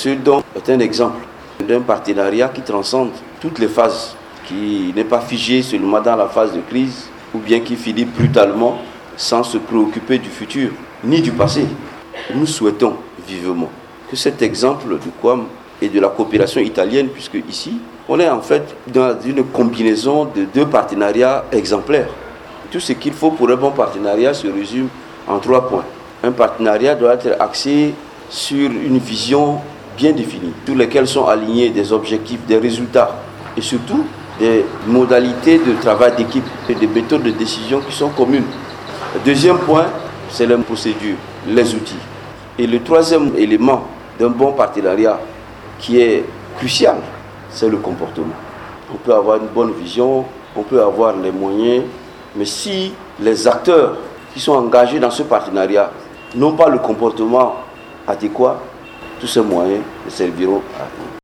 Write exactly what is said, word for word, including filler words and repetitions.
ce don est un exemple d'un partenariat qui transcende toutes les phases, qui n'est pas figé seulement dans la phase de crise, ou bien qui finit brutalement sans se préoccuper du futur, ni du passé. Nous souhaitons vivement que cet exemple du Quam et de la coopération italienne, puisque ici, on est en fait dans une combinaison de deux partenariats exemplaires. Tout ce qu'il faut pour un bon partenariat se résume en trois points. Un partenariat doit être axé sur une vision bien définie, sur lesquelles sont alignés des objectifs, des résultats et surtout des modalités de travail d'équipe et des méthodes de décision qui sont communes. Le deuxième point, c'est les procédures, les outils. Et le troisième élément d'un bon partenariat qui est crucial, c'est le comportement. On peut avoir une bonne vision, on peut avoir les moyens, mais si les acteurs qui sont engagés dans ce partenariat n'ont pas le comportement adéquat, tous ces moyens ne serviront à rien.